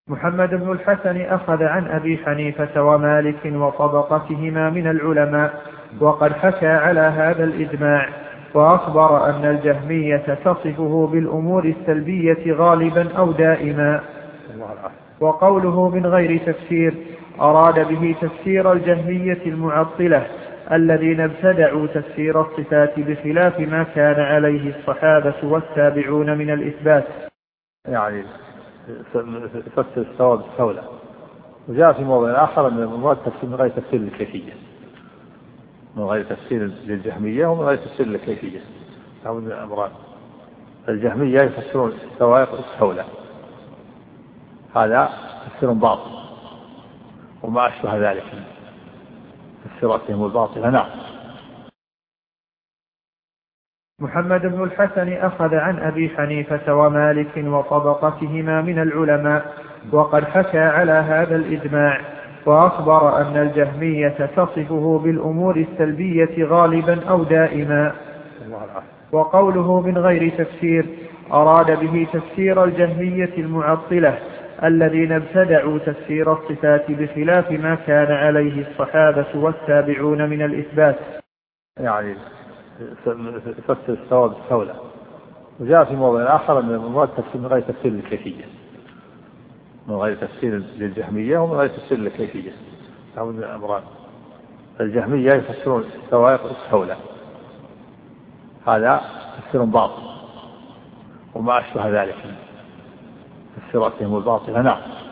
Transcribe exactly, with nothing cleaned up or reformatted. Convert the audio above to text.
محمد بن الحسن أخذ عن أبي حنيفة ومالك وطبقتهما من العلماء، وقد حكى على هذا الإجماع، وأخبر أن الجهمية تصفه بالأمور السلبية غالبا أو دائما. وقوله من غير تفسير أراد به تفسير الجهمية المعطلة الذين ابتدعوا تفسير الصفات بخلاف ما كان عليه الصحابة والتابعون من الإثبات، يعني يفسر الثواب الثولة. وجاء في موضع آخر أن المراد تفسير من غير تفسير للكيفية، من غير تفسير للجهمية ومن غير تفسير للكيفية. أو الأمران الجهمية يفسرون الثواب الثولة، هذا تفسير باطل وما أشبه ذلك تفسيراتهم الباطلة. نعم. محمد بن الحسن أخذ عن أبي حنيفة ومالك وطبقتهما من العلماء، وقد حكى على هذا الإجماع، وأخبر أن الجهمية تصفه بالأمور السلبية غالبا أو دائما. وقوله من غير تفسير أراد به تفسير الجهمية المعطلة الذين ابتدعوا تفسير الصفات بخلاف ما كان عليه الصحابة والتابعون من الإثبات، يعني يفسر الثواب الثولة. وجاء في موضع آخر أن المراد تفسير من غير تفسير للكيفية، من غير تفسير للجهمية ومن غير تفسير للكيفية. أو الأمران الجهمية يفسرون الثواب الثولة، هذا تفسير باطل وما أشبه ذلك تفسيراتهم الباطلة. نعم.